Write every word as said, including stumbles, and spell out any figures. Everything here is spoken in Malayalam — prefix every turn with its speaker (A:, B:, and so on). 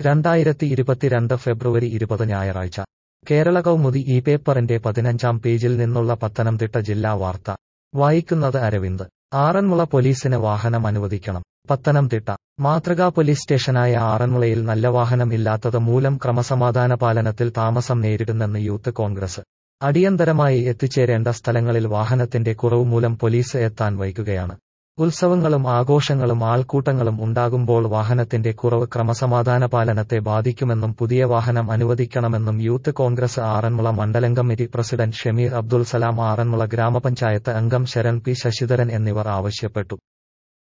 A: രണ്ടായിരത്തി ഇരുപത്തിരണ്ട് ഫെബ്രുവരി ഇരുപത് ഞായറാഴ്ച കേരള കൗമുദി ഈ പേപ്പറിന്റെ പതിനഞ്ചാം പേജിൽ നിന്നുള്ള പത്തനംതിട്ട ജില്ലാ വാർത്ത വായിക്കുന്നത് അരവിന്ദ്. ആറന്മുള പോലീസിന് വാഹനം അനുവദിക്കണം. പത്തനംതിട്ട മാതൃകാ പോലീസ് സ്റ്റേഷനായ ആറന്മുളയിൽ നല്ല വാഹനം ഇല്ലാത്തത് മൂലം ക്രമസമാധാന പാലനത്തിൽ താമസം നേരിടുന്നെന്ന് യൂത്ത് കോൺഗ്രസ്. അടിയന്തരമായി എത്തിച്ചേരേണ്ട സ്ഥലങ്ങളിൽ വാഹനത്തിന്റെ കുറവ് മൂലം പോലീസ് എത്താൻ വൈകുകയാണ്. ഉത്സവങ്ങളും ആഘോഷങ്ങളും ആൾക്കൂട്ടങ്ങളും ഉണ്ടാകുമ്പോൾ വാഹനത്തിന്റെ കുറവ് ക്രമസമാധാന പാലനത്തെ ബാധിക്കുമെന്നും പുതിയ വാഹനം അനുവദിക്കണമെന്നും യൂത്ത് കോൺഗ്രസ് ആറന്മുള മണ്ഡലം കമ്മിറ്റി പ്രസിഡന്റ് ഷമീർ അബ്ദുൾ സലാം, ആറന്മുള ഗ്രാമപഞ്ചായത്ത് അംഗം ശരൺ പി ശശിധരൻ എന്നിവർ ആവശ്യപ്പെട്ടു.